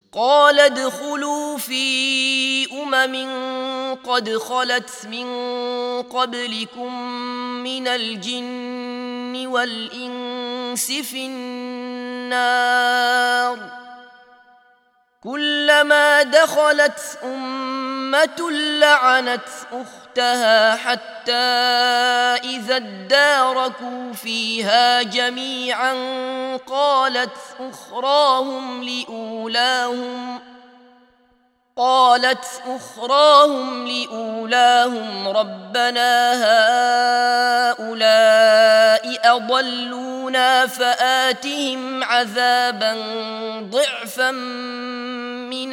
قال ادخلوا في قد خلت من قبلكم من الجن والإنس في النار كلما دخلت أمة لعنت أختها حتى إذا اداركوا فيها جميعا قالت أخراهم لأولاهم ربنا هؤلاء أضلونا فآتهم عذابا ضعفا من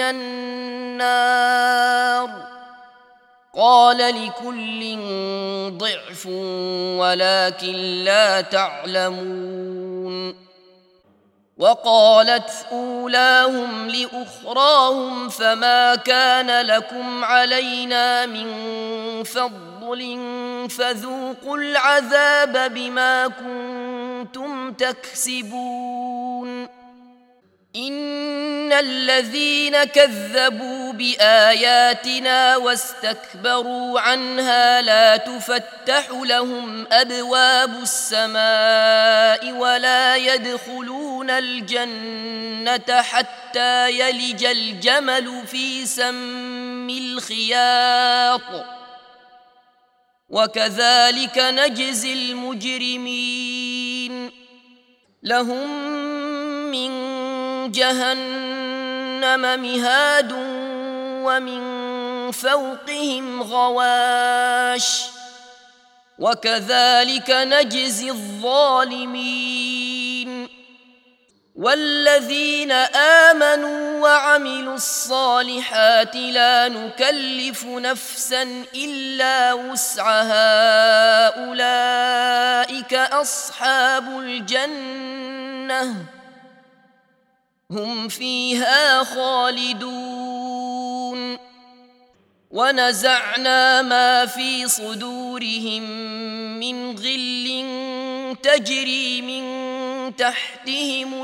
النار قال لكل ضعف ولكن لا تعلمون وقالت أولاهم لأخراهم فما كان لكم علينا من فضل فذوقوا العذاب بما كنتم تكسبون إن الذين كذبوا بآياتنا واستكبروا عنها لا تفتح لهم أبواب السماء ولا يدخلون الجنة حتى يلج الجمل في سم الخياط وكذلك نجزي المجرمين لهم من جهنم مهاد ومن فوقهم غواش وكذلك نجزي الظالمين والذين آمنوا وعملوا الصالحات لا نكلف نفسا إلا وسعها أولئك أصحاب الجنة هم فيها خالدون ونزعنا ما في صدورهم من غل تجري من تحتهم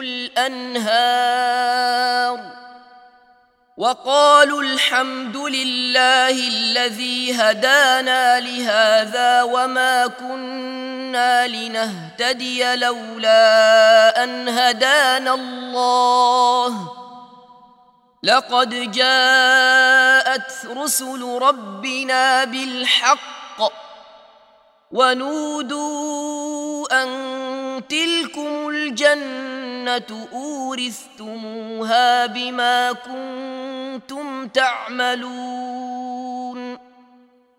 الأنهار وقالوا الحمد لله الذي هدانا لهذا وما كنا لنهتدي لولا أن هدانا الله لقد جاءت رسل ربنا بالحق ونودوا أن تلكم الجنة أورثتموها بما كنتم تعملون